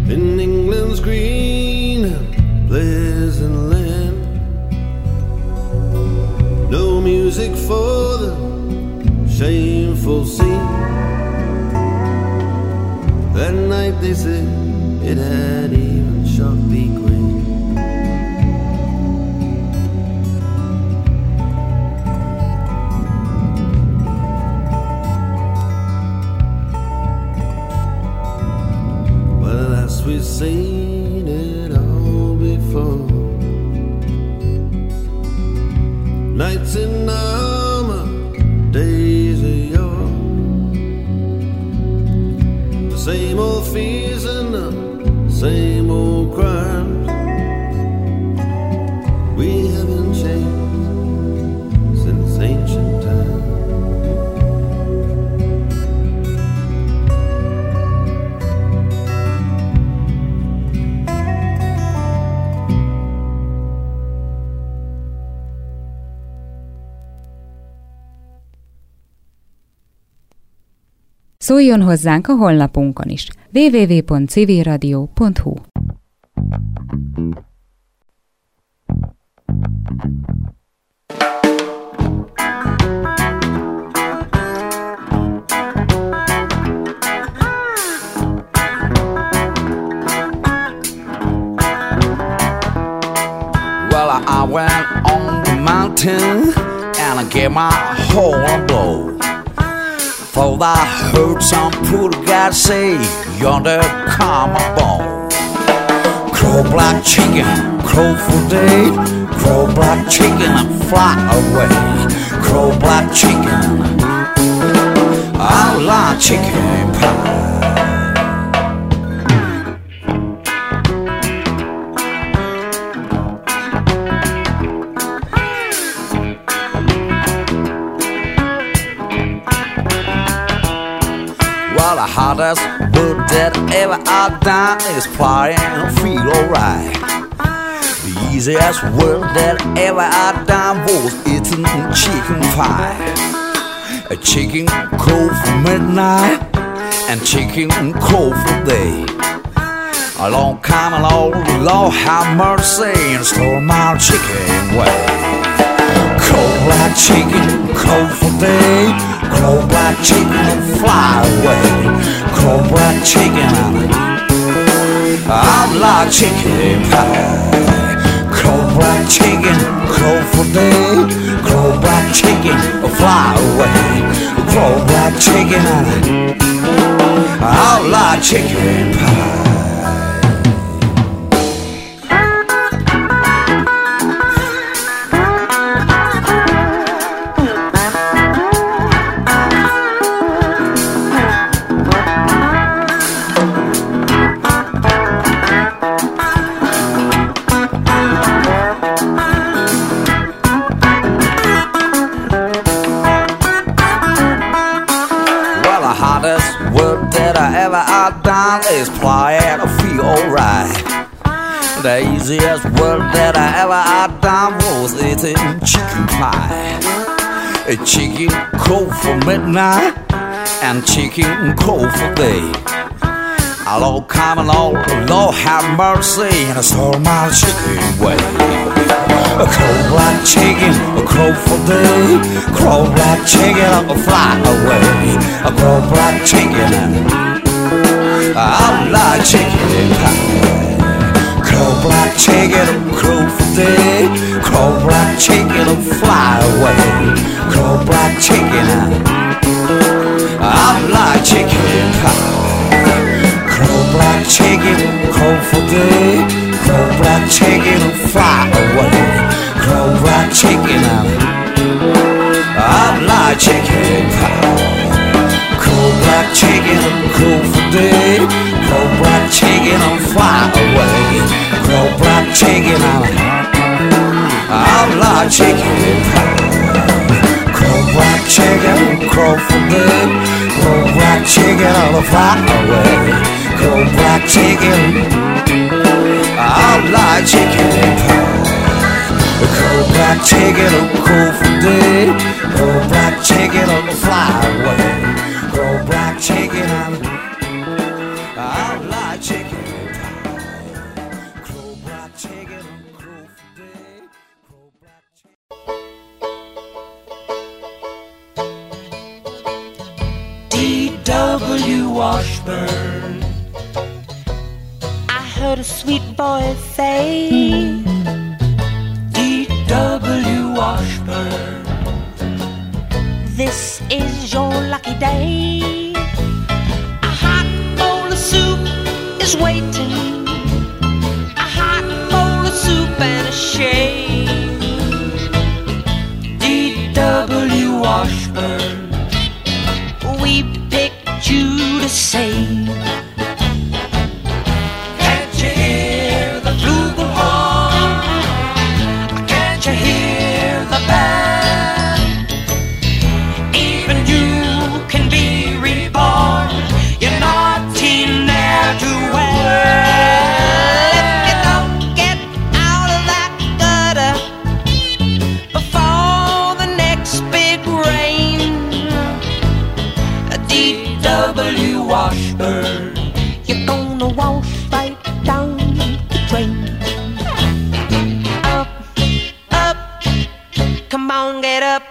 in England's green and pleasant land. No music for the shameful scene. That night they said it had even shocked the Queen. Well, as we've seen it all before, nights in armor, days of yore, the same old fears and the same old crimes. We haven't changed since ancient times. Szóljon hozzánk a honlapunkon is. www.civilradio.hu. Well, I went on the mountain and I gave my whole a blow. Thought I heard some poor guy say, yonder come a bone. Crow black chicken, crow for day. Crow black chicken and fly away. Crow black chicken, I like chicken pie. Well, the hottest word that ever I've done is fly and feel alright. The easiest word that ever I've done was eating chicken pie. A chicken crow for midnight and chicken crow for day. A long time along, Lord have mercy and stole my chicken way. Crow black chicken, crow for day. Crow black chicken and fly away. Crow black chicken, I like chicken pie. Crow black chicken, crow for day. Crow black chicken, fly away. Crow black chicken, I like chicken pie. I've done is fly and feel alright. The easiest work that I've done was eating chicken pie. A chicken crow for midnight and chicken crow for day. A Lord come along, Lord have mercy, and I stole my chicken way. A crow black chicken, a crow for day. Crow black chicken, a fly away. A crow black chicken, I like chicken pie. Crow black chicken, crow for day. Crow black chicken, fly away. Crow black chicken, I like chicken pie. Crow black chicken, crow for day. Crow black chicken, fly away. Crow black chicken, I like chicken pie. Crow black chicken, crow for day. Crow black chicken, fly away. Crow black chicken, I like chicken pie. Crow black chicken, crow for day. Crow black chicken, fly away. Crow black chicken, I like chicken pie. Crow black chicken, crow for day. Crow black chicken, fly away. Crow black chicken, I like chicken pie. heard a sweet voice say, D.W. Washburn, this is your lucky day. A hot bowl of soup is waiting, a hot bowl of soup and a shave. D.W. Washburn, we picked you to save. Can't you hear the flugelhorn? Can't you hear the band? Even you can be reborn. You're naughty ne'er-do-well. If you don't get out of that gutter before the next big rain, D.W. Washburn, you're gonna wash right down the drain. Up, up, come on, get up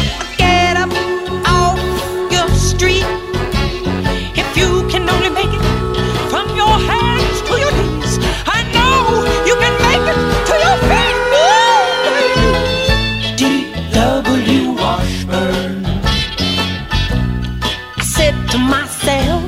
off your street. If you can only make it from your hands to your knees, I know you can make it to your feet. D.W. Washburn, I said to myself,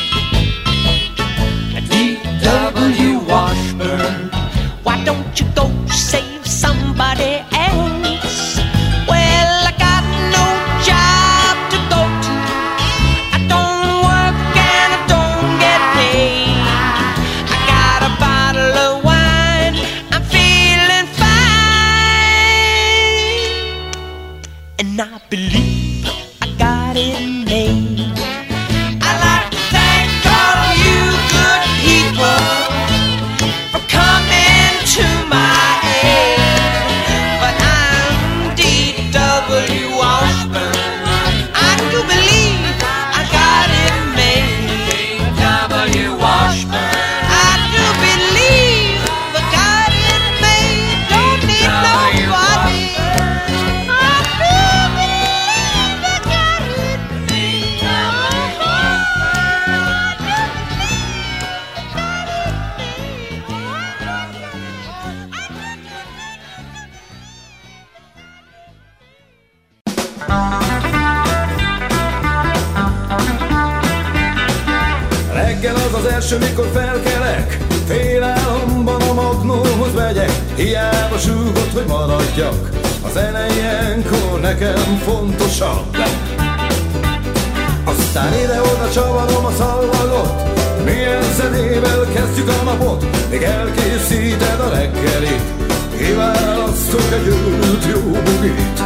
D.W. Washburn, why don't you go save somebody else? Well, I got no job to go to, I don't work and I don't get paid. I got a bottle of wine, I'm feeling fine, and I believe I got it made. I'd like to thank all of you good people for coming to my aid. But I'm D.W. Washburn, I do believe I got it made. D.W. Washburn, I do believe I got it made. Don't need nobody. I do believe I got it made. Reggel az az első, mikor felkelek, félálomban a magnóhoz megyek. Hiába súgott, hogy maradjak, a zene ilyenkor nekem fontosabb. Aztán ide-oda csavarom a szalmagot, milyen zenével kezdjük a napot, még elkészíted a reggelit, kiválasztok egy őrült jó bugit.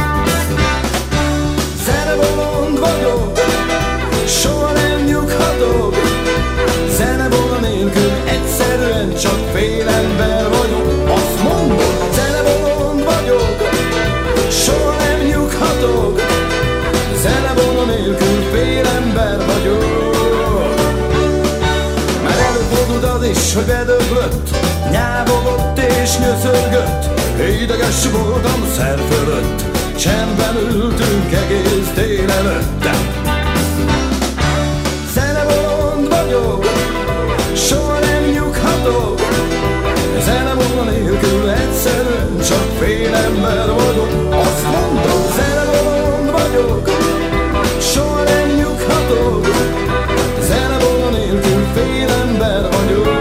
Zenebolond vagyok, soha nem nyughatok, zenebolond nélkül egyszerűen csak félember vagyok. Azt mondom, zenebolond vagyok, soha nem nyughatok, zenebolond nélkül félember vagyok. Már előfordult az is, hogy bedöglött, nyávogott és nyöszörgött, ideges voltam szer fölött, csendben ültünk egész délelőtt. Zenebolond vagyok, soha nem nyughatok, zenebolond nélkül egyszerűen csak félember vagyok. Azt mondom, zenebolond vagyok, soha nem nyughatok, zenebolond nélkül félember vagyok.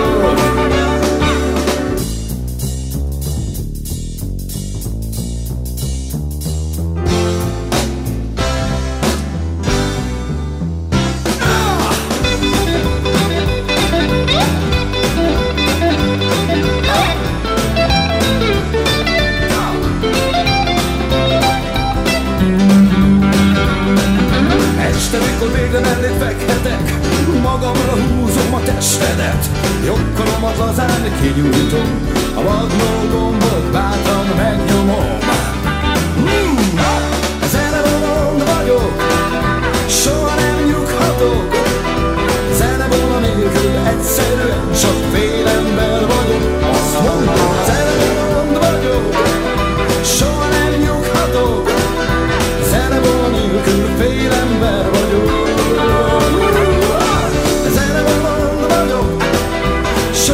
Este, mikor végre mellé fekhetek, magamra húzom a testedet, jogkoromat lazán kinyújtom, a magnó gombot bátran megnyomom. Zenebolond vagyok, soha nem nyughatok, zenebolond nélkül egyszerűen csak félember vagyok. Azt mondom, zenebolond vagyok, soha nem nyughatok, zenebolond nélkül félember vagyok. Zenebolond vagyok,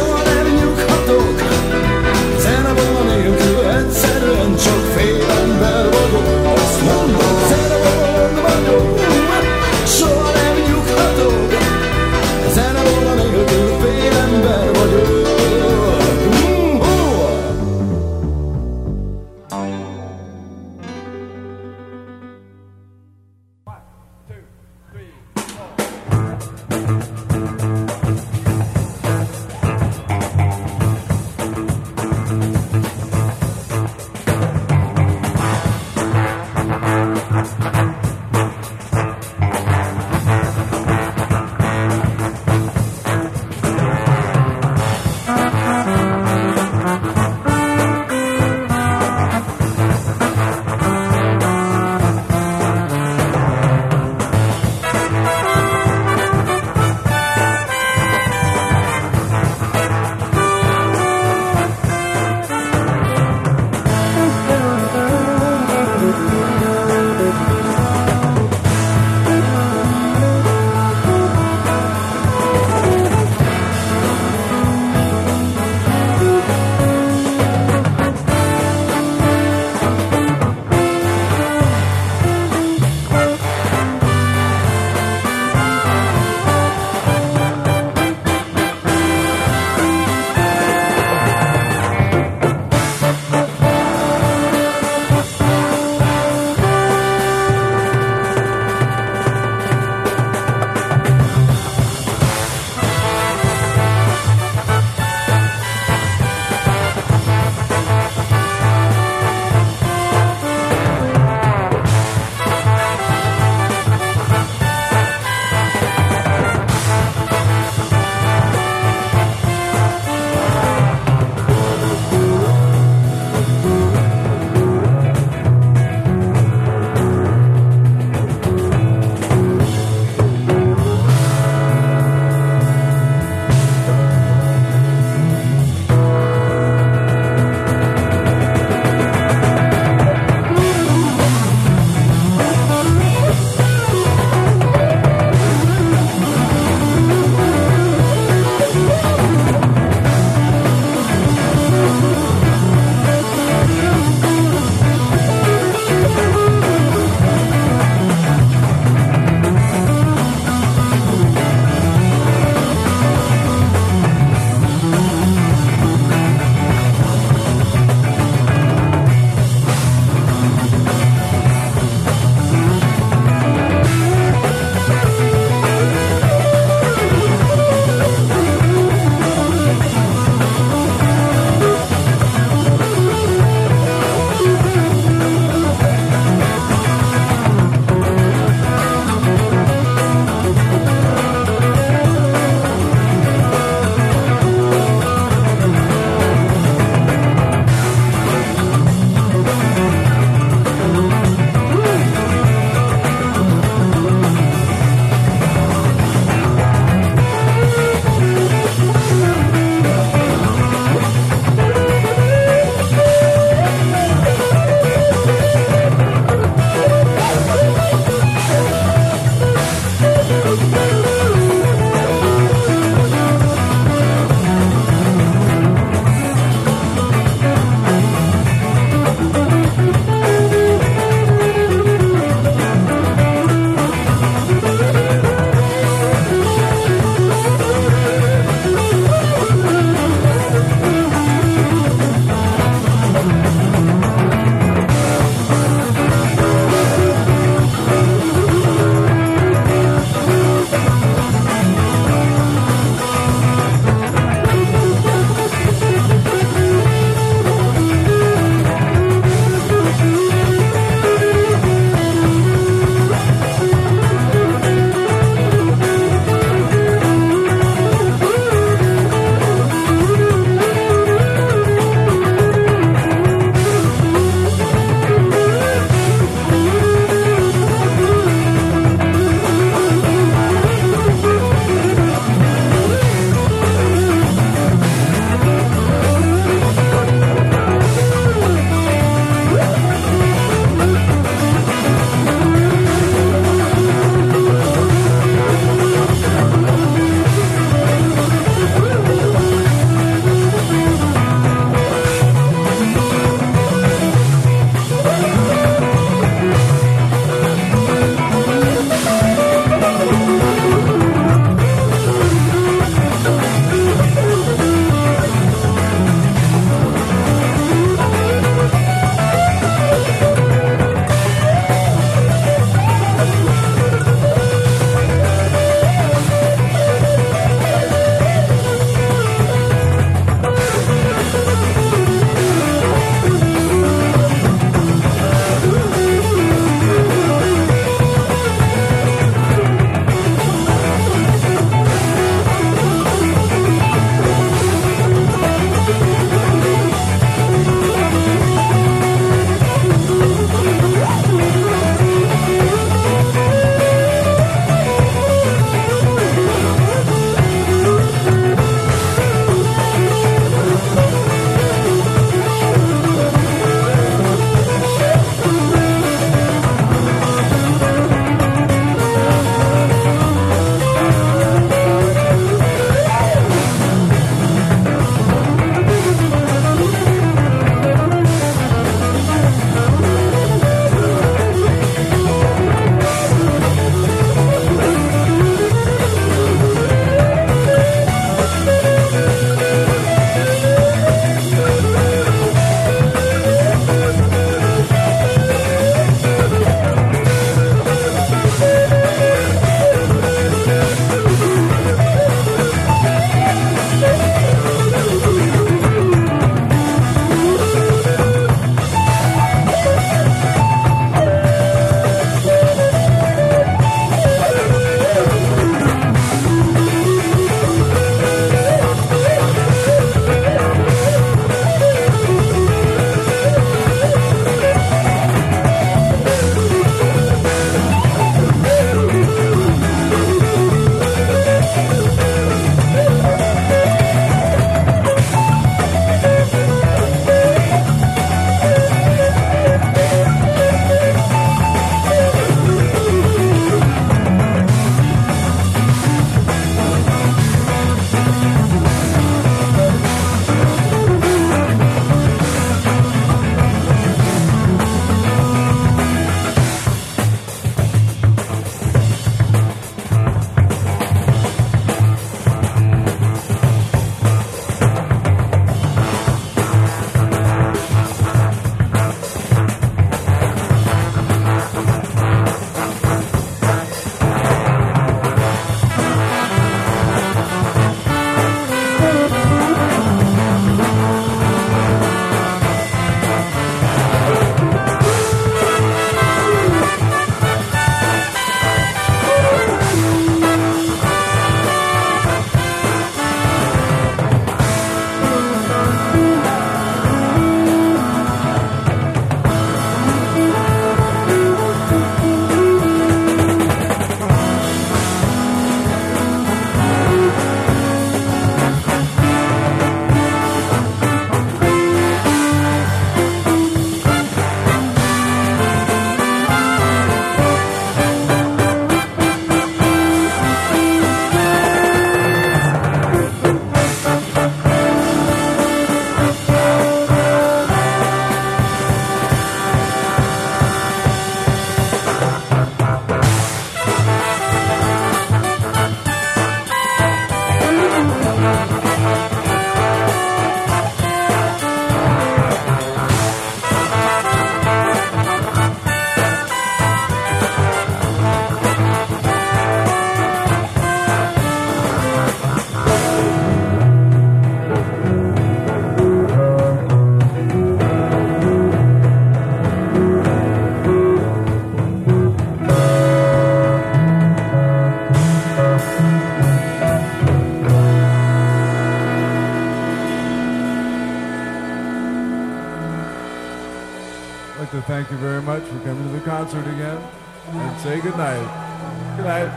Thank you very much for coming to the concert again, and say good night. Good night.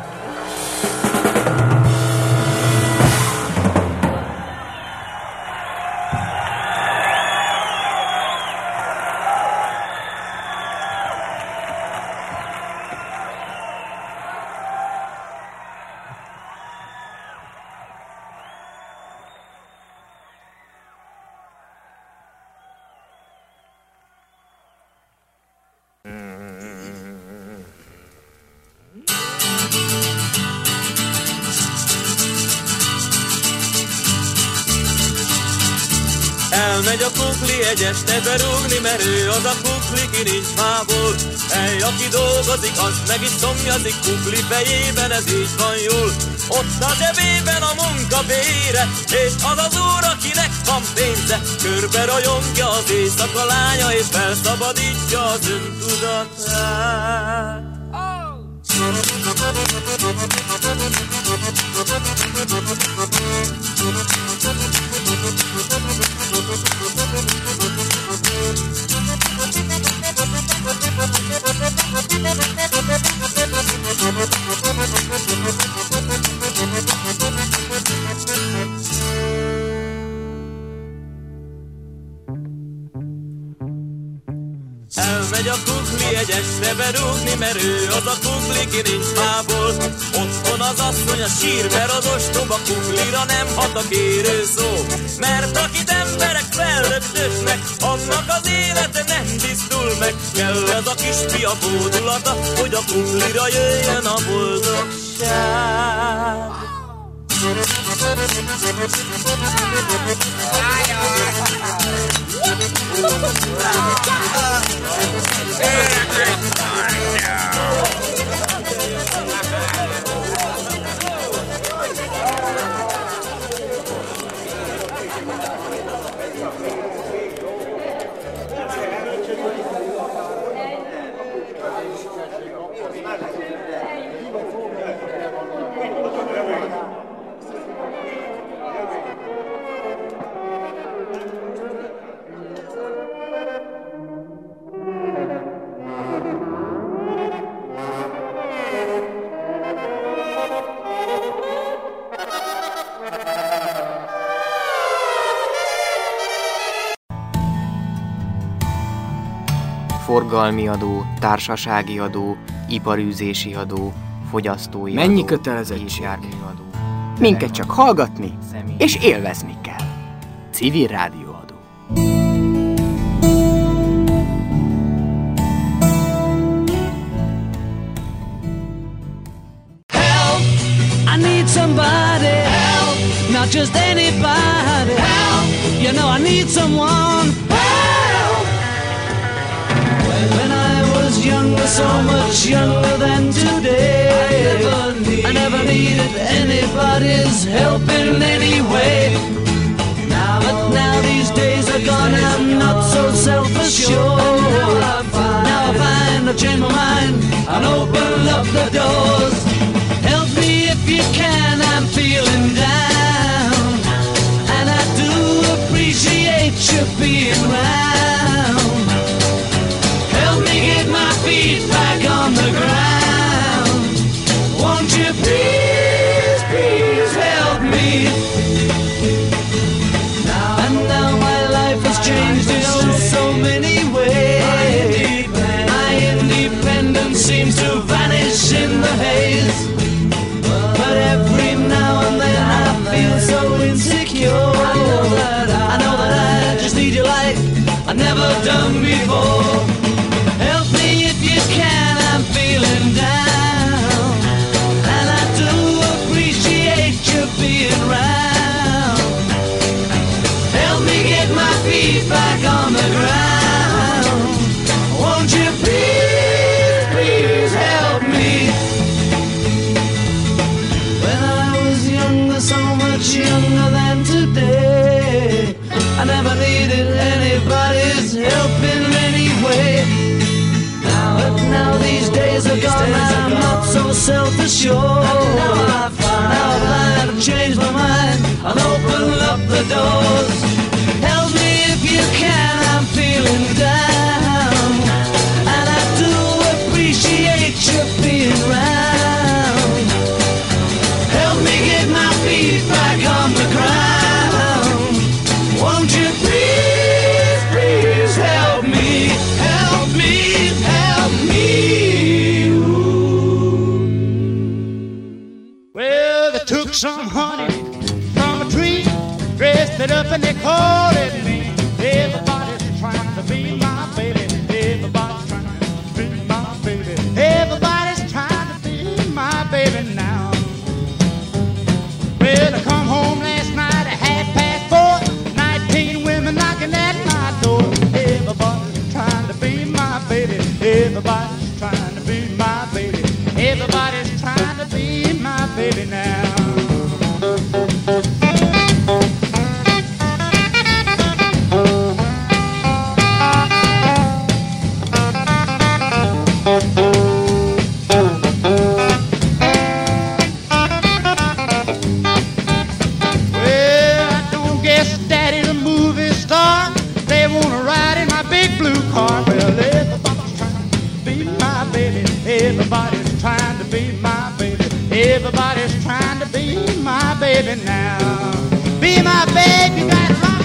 Elmegy a kukli egy este berúgni, mert ő az a kukli, ki nincs fából. Hely, aki dolgozik, az meg is szomjazik, kukli fejében ez így van jól. Ott a zsebében a munka bére, és az az úr, akinek van pénze, körbe rajongja az éjszaka lánya, és felszabadítja az öntudatát. Elmegy a kukli egy este berúgni, mert ő az a kukli, ki nincs fából. Otthon az asszony a sír, mert az ostoba kuklira nem hat a kérő szó. Mert akit emberek fellöktösnek, annak az élete nem tisztul meg. Kell ez a kis fia bódulata, hogy a kuklira jöjjön a boldogság. Forgalmi adó, társasági adó, iparűzési adó, fogyasztói mennyi adó, kötelezettség? járműadó. Minket csak hallgatni és élvezni kell. Civil rádióadó. Help! I need somebody. Help! Not just anybody. Help! You know I need someone. When I was younger, so much younger than today, I never needed anybody's help in any way. But now these days are gone, I'm not so self-assured. Now I find I've changed my mind and open up the doors. Help me if you can, I'm feeling down, and I do appreciate you being round. Help me get my feet back on the ground. Won't you please, please help me? And now my life has changed in oh so many ways. My independence seems to vanish in the haze. But every now and then I feel so insecure. I know that I just need you like I've never done before. Help me if you can, I'm feeling down, and I do appreciate you being round. myself ashore. Now I've had to change my mind. I'll open up the doors. Help me if you can, I'm feeling down. And I do appreciate you being round. Help me get my feet back on the ground. Won't you please, please help me, help me, help me. Well, they took some honey from a tree, dressed it up and they called it me. Everybody's trying to be my baby. Everybody's trying to be my baby. Everybody's trying to be my baby now. Well, I come home last night at 4:30. 19 women knocking at my door. Everybody's trying to be my baby. Everybody's trying to be my baby. Everybody's trying to be my baby now. Everybody's trying to be my baby. Everybody's trying to be my baby now. Be my baby, you gotta rock.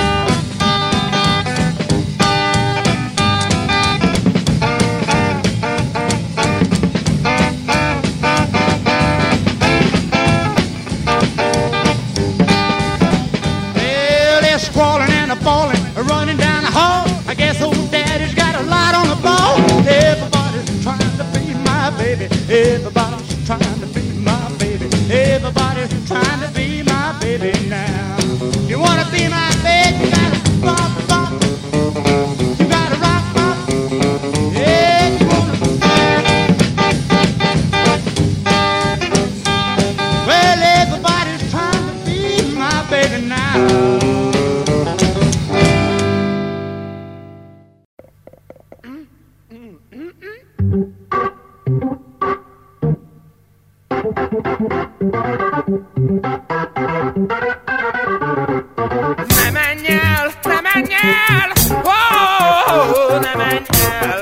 Well, they're squalling and a bawling, running down the hall. I guess old daddy's got a lot on the ball. Everybody's trying to be my baby. Everybody's trying to be my baby. Everybody's trying to be my baby now. You wanna be my baby, you gotta bump, bump. You gotta rock, rock. Yeah, you wanna. Well, everybody's trying to be my baby now. Ne menj el, ne menj el, oh, ne menj el.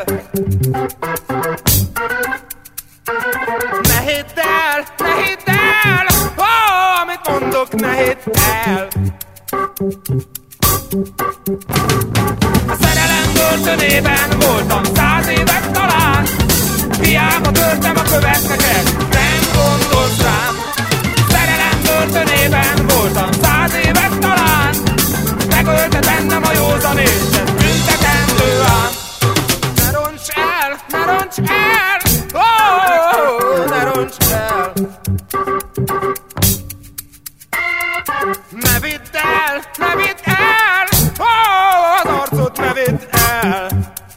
Ne hidd el, oh, amit mondok, ne hidd el. A szerelem börtönében voltam 100 évet talán. Hiába törtem a követeket, nem gondolsz rám. Szerelem börtönében voltam 100 évet talán. Megölte bennem a józan észre, büntetendő ám. Ne roncs el, ne roncs el, oh, ne roncs el. Ne vidd el, ne vidd el, oh, az arcot ne vidd el.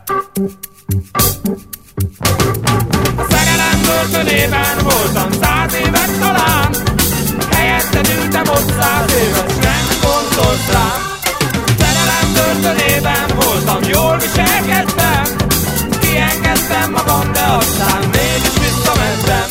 A szerelem börtönében voltam 100 évet talán. Helyetted ültem ott 100 évet, nem gondolsz rám. Szerelem börtönében voltam, jól viselkedtem. Kiengedtem magam, de aztán mégis visszamentem.